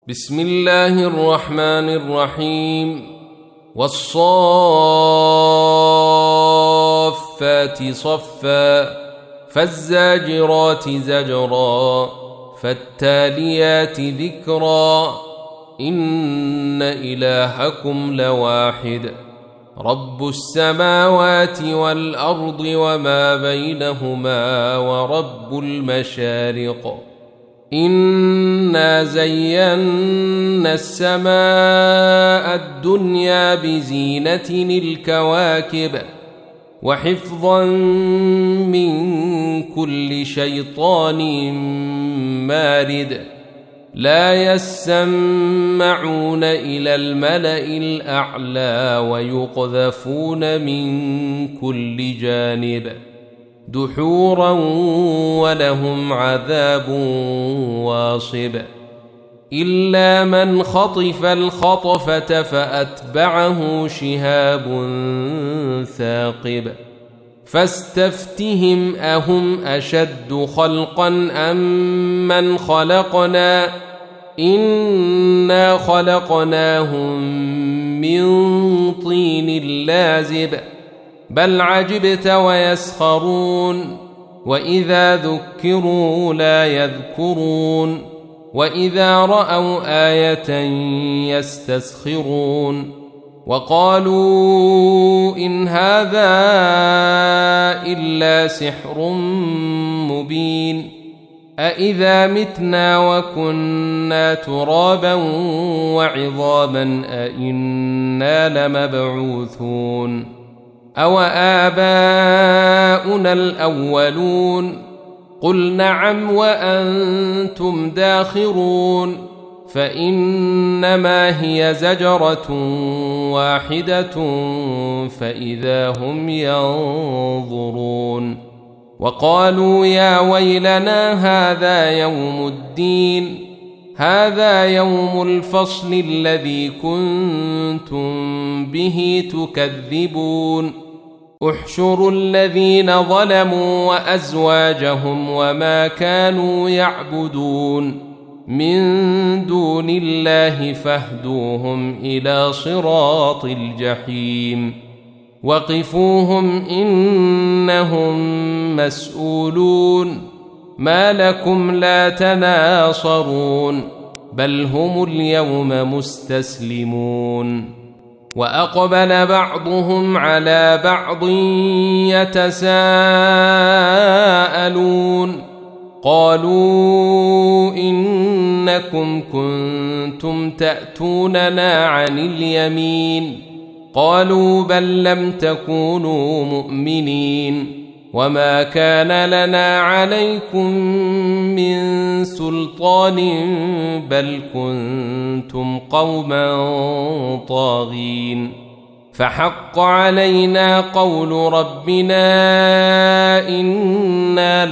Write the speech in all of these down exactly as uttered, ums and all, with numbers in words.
بسم الله الرحمن الرحيم والصافات صفا فالزاجرات زجرا فالتاليات ذكرا إن إلهكم لواحد رب السماوات والأرض وما بينهما ورب المشارق إنا زينا السماء الدنيا بزينة الكواكب وحفظا من كل شيطان مارد لا يسمعون إلى الملأ الأعلى ويقذفون من كل جانب دحورا ولهم عذاب واصب إلا من خطف الخطفة فأتبعه شهاب ثاقب فاستفتهم أهم أشد خلقا أم من خلقنا إنا خلقناهم من طين لازب بل عجبت ويسخرون وإذا ذكروا لا يذكرون وإذا رأوا آية يستسخرون وقالوا إن هذا إلا سحر مبين أإذا متنا وكنا ترابا وعظاما أإنا لمبعوثون أو آباؤنا الأولون قل نعم وأنتم داخرون فإنما هي زجرة واحدة فإذا هم ينظرون وقالوا يا ويلنا هذا يوم الدين هذا يوم الفصل الذي كنتم به تكذبون احشروا الذين ظلموا وأزواجهم وما كانوا يعبدون من دون الله فاهدوهم إلى صراط الجحيم وقفوهم إنهم مسؤولون ما لكم لا تناصرون بل هم اليوم مستسلمون وأقبل بعضهم على بعض يتساءلون قالوا إنكم كنتم تأتوننا عن اليمين قالوا بل لم تكونوا مؤمنين وما كان لنا عليكم من سلطان بل كنتم قوما طاغين فحق علينا قول ربنا إنا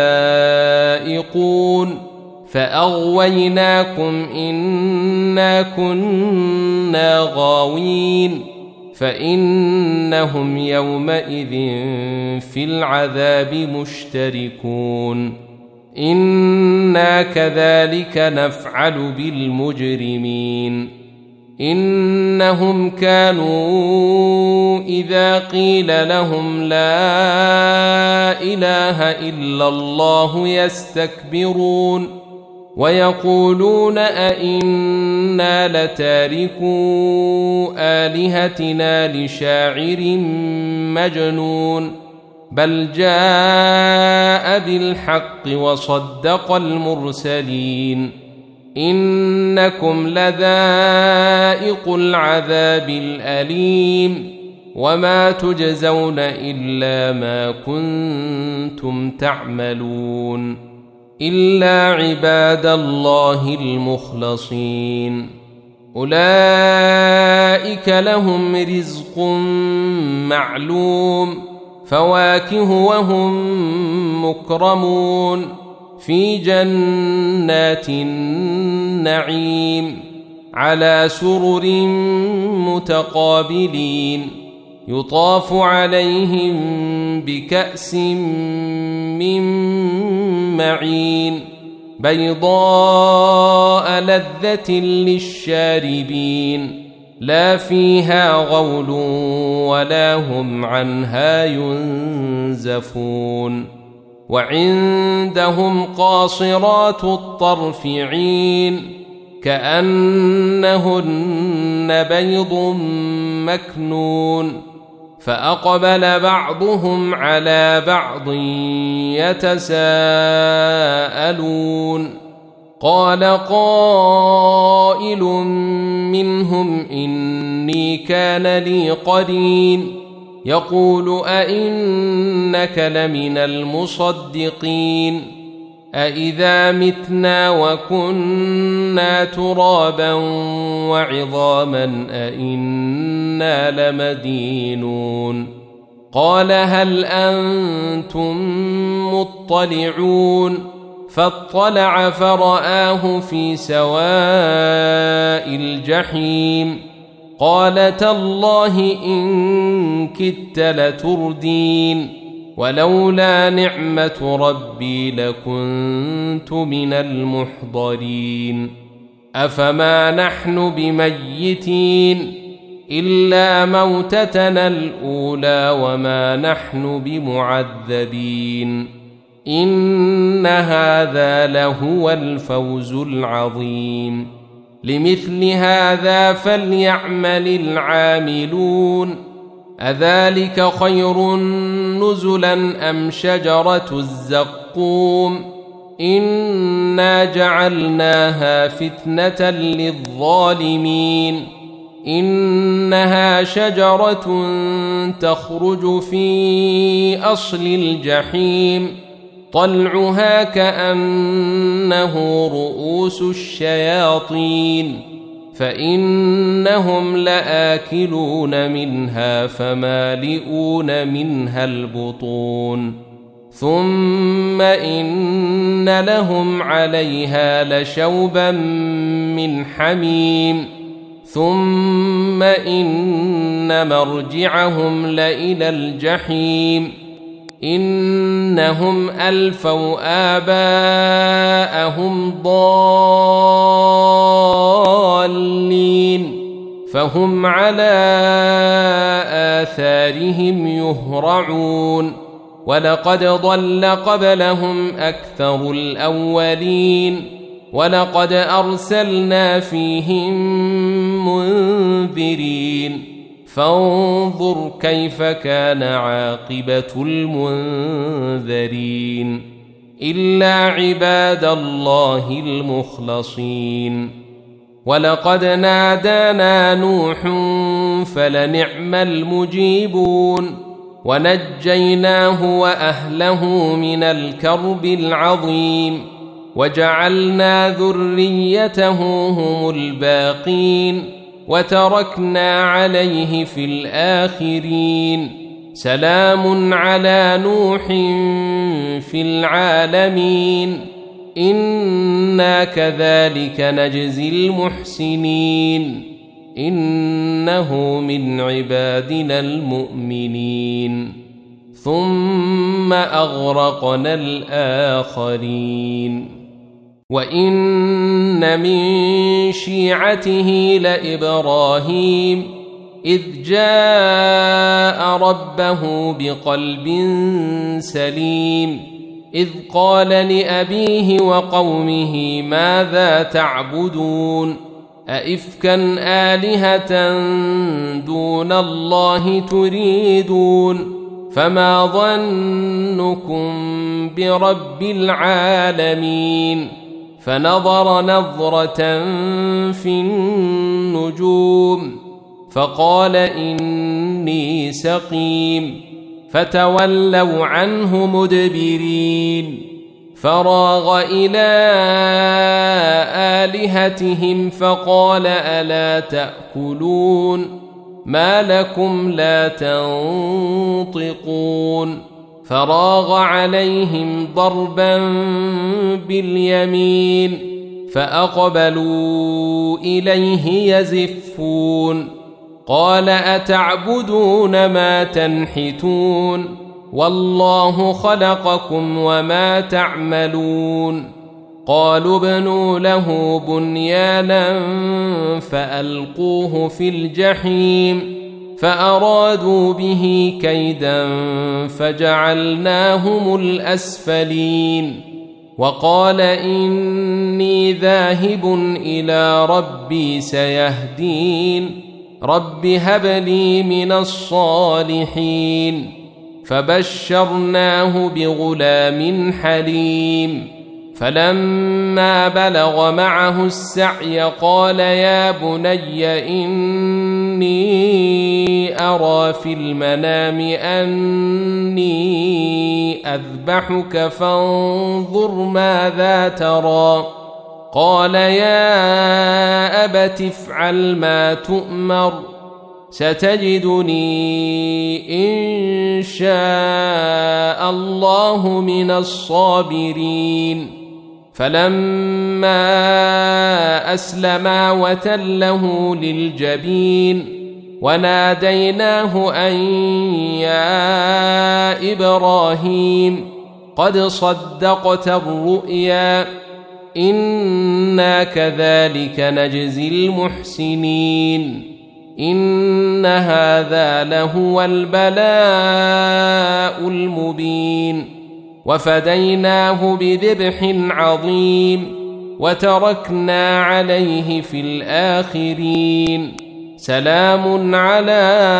لذائقون فأغويناكم إنا كنا غاوين فإنهم يومئذ في العذاب مشتركون إنا كذلك نفعل بالمجرمين إنهم كانوا إذا قيل لهم لا إله إلا الله يستكبرون ويقولون أئنا لتاركو آلهتنا لشاعر مجنون بل جاء بالحق وصدق المرسلين إنكم لذائق العذاب الأليم وما تجزون إلا ما كنتم تعملون إلا عباد الله المخلصين أولئك لهم رزق معلوم فواكه وهم مكرمون في جنات النعيم على سرر متقابلين يطاف عليهم بكأس من معين بيضاء لذة للشاربين لا فيها غول ولا هم عنها ينزفون وعندهم قاصرات الطرف عين كأنهن بيض مكنون فأقبل بعضهم على بعض يتساءلون قال قائل منهم إني كان لي قرين يقول أئنك لمن المصدقين أإذا متنا وكنا ترابا وعظاما أئنا لمدينون قال هل أنتم مطلعون فاطلع فرآه في سواء الجحيم قال تالله إن كدت لتردين ولولا نعمة ربي لكنت من المحضرين أفما نحن بميتين إلا موتتنا الأولى وما نحن بمعذبين إن هذا لهو الفوز العظيم لمثل هذا فليعمل العاملون أذلك خير نزلا أم شجرة الزقوم إنا جعلناها فتنة للظالمين إنها شجرة تخرج في أصل الجحيم طلعها كأنه رؤوس الشياطين فإنهم لآكلون منها فمالئون منها البطون ثم إن لهم عليها لشوبا من حميم ثم إن مرجعهم لإلى الجحيم إنهم ألفوا آباءهم ضالين فهم على آثارهم يهرعون ولقد ضل قبلهم أكثر الأولين ولقد أرسلنا فيهم منذرين فانظر كيف كان عاقبة المنذرين إلا عباد الله المخلصين ولقد نادانا نوح فلنعم المجيبون ونجيناه وأهله من الكرب العظيم وجعلنا ذريته هم الباقين وتركنا عليه في الآخرين سلام على نوح في العالمين إنا كذلك نجزي المحسنين إنه من عبادنا المؤمنين ثم أغرقنا الآخرين وإن من شيعته لإبراهيم إذ جاء ربه بقلب سليم إذ قال لأبيه وقومه ماذا تعبدون أئفكا آلهة دون الله تريدون فما ظنكم برب العالمين فنظر نظرة في النجوم فقال إني سقيم فتولوا عنه مدبرين فراغ إلى آلهتهم فقال ألا تأكلون ما لكم لا تنطقون فراغ عليهم ضربا باليمين فأقبلوا إليه يزفون قال أتعبدون ما تنحتون والله خلقكم وما تعملون قالوا ابنوا له بنيانا فألقوه في الجحيم فأرادوا به كيدا فجعلناهم الأسفلين وقال إني ذاهب إلى ربي سيهدين رب هب لي من الصالحين فبشرناه بغلام حليم فلما بلغ معه السعي قال يا بني إني أرى في المنام أني أذبحك فانظر ماذا ترى قال يا أبت افعل ما تؤمر ستجدني إن شاء الله من الصابرين فلما أسلما وتله للجبين وناديناه أن يا إبراهيم قد صدقت الرؤيا إنا كذلك نجزي المحسنين إن هذا لهو البلاء المبين وفديناه بذبح عظيم وتركنا عليه في الآخرين سلام على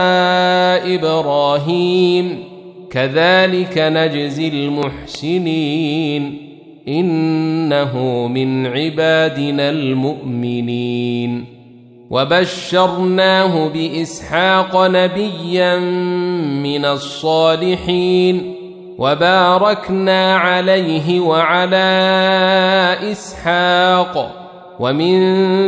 إبراهيم كذلك نجزي المحسنين إنه من عبادنا المؤمنين وبشرناه بإسحاق نبيا من الصالحين وباركنا عليه وعلى إسحاق ومن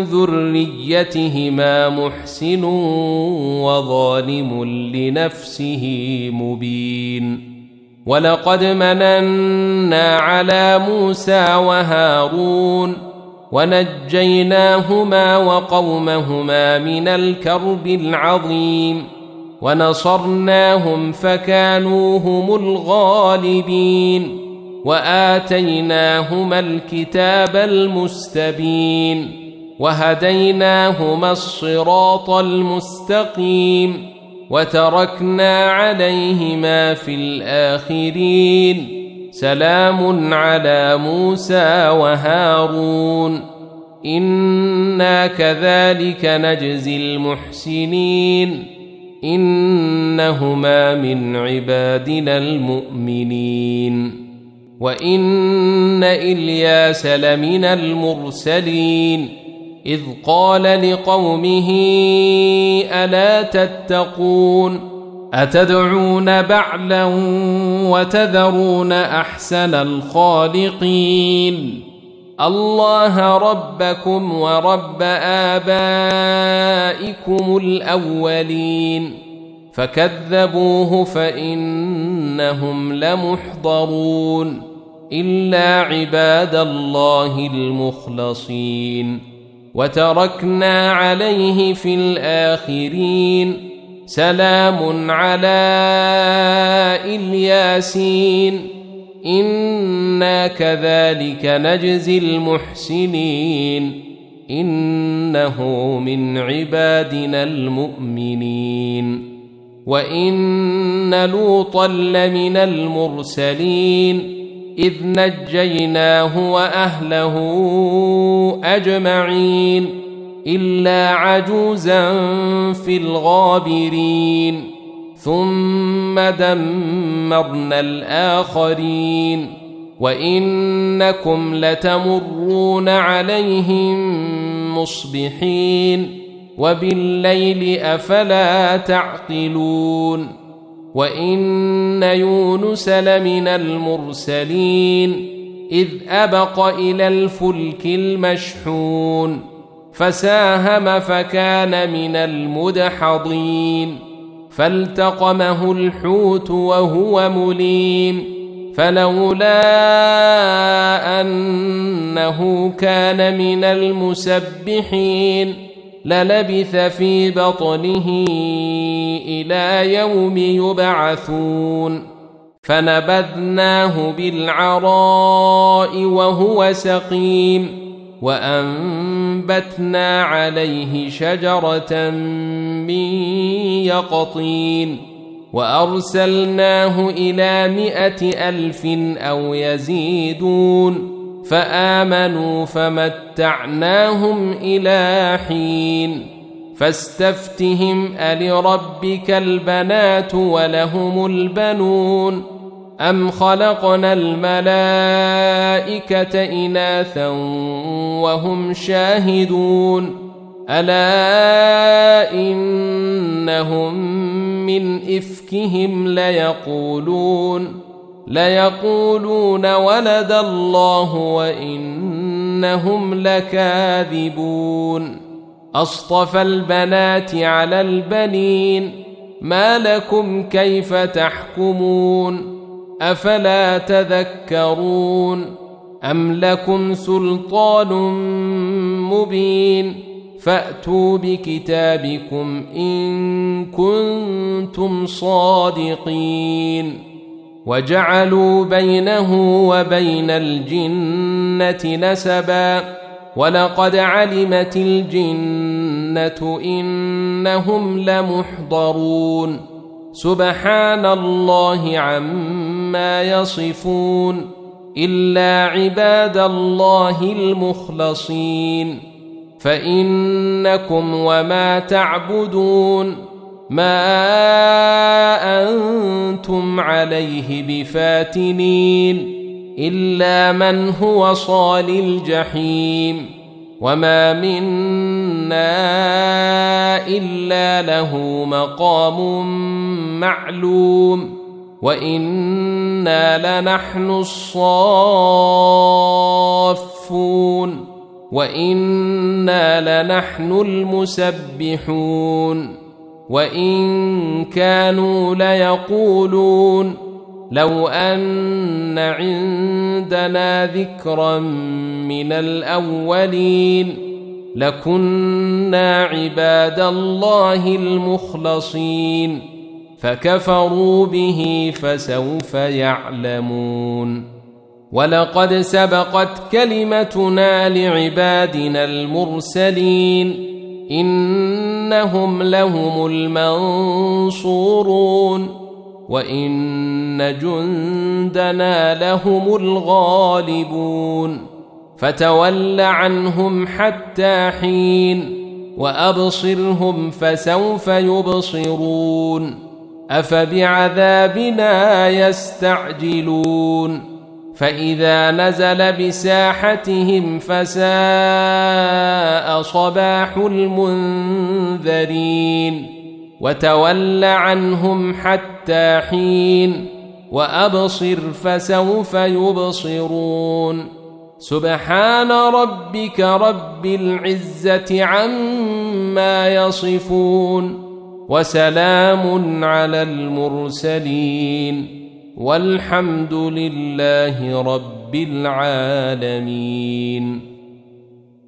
ذريتهما محسن وظالم لنفسه مبين ولقد مننا على موسى وهارون ونجيناهما وقومهما من الكرب العظيم ونصرناهم فكانوا هم الغالبين وآتيناهما الكتاب المستبين وهديناهما الصراط المستقيم وتركنا عليهما في الآخرين سلام على موسى وهارون إنا كذلك نجزي المحسنين إنهما من عبادنا المؤمنين وإن إلياس لمن المرسلين إذ قال لقومه ألا تتقون أتدعون بعلا وتذرون أحسن الخالقين الله ربكم ورب آبائكم الأولين فكذبوه فإنهم لمحضرون إلا عباد الله المخلصين وتركنا عليه في الآخرين سلام على الياسين إنا كذلك نجزي المحسنين إنه من عبادنا المؤمنين وإن لوطا لمن المرسلين إذ نجيناه وأهله أجمعين إلا عجوزا في الغابرين ثم دمرنا الآخرين وإنكم لتمرون عليهم مصبحين وبالليل أفلا تعقلون وإن يونس لمن المرسلين إذ أبق إلى الفلك المشحون فساهم فكان من المدحضين فالتقمه الحوت وهو مليم فلولا أنه كان من المسبحين للبث في بطنه إلى يوم يبعثون فنبذناه بالعراء وهو سقيم وأنبتنا عليه شجرة من يقطين وأرسلناه إلى مائة ألف أو يزيدون فآمنوا فمتعناهم إلى حين فاستفتهم ألربك البنات ولهم البنون أم خلقنا الملائكة إناثا وهم شاهدون ألا إنهم من إفكهم ليقولون ليقولون ولد الله وإنهم لكاذبون أصطفى البنات على البنين ما لكم كيف تحكمون أفلا تذكرون أم لكم سلطان مبين فأتوا بكتابكم إن كنتم صادقين وجعلوا بينه وبين الجنة نسبا ولقد علمت الجنة إنهم لمحضرون سبحان الله عما يصفون إلا عباد الله المخلصين فإنكم وما تعبدون ما أنتم عليه بفاتنين إلا من هو صال الجحيم وما منا إلا له مقام معلوم وإنا لنحن الصافون وإنا لنحن المسبحون وإن كانوا ليقولون لو أن عندنا ذكرا من الأولين لكنا عباد الله المخلصين فكفروا به فسوف يعلمون ولقد سبقت كلمتنا لعبادنا المرسلين إنهم لهم المنصورون وإن جندنا لهم الغالبون فتول عنهم حتى حين وأبصرهم فسوف يبصرون أفبعذابنا يستعجلون فإذا نزل بساحتهم فساء صباح المنذرين وتول عنهم حتى حين وأبصر فسوف يبصرون سبحان ربك رب العزة عما يصفون وسلام على المرسلين والحمد لله رب العالمين.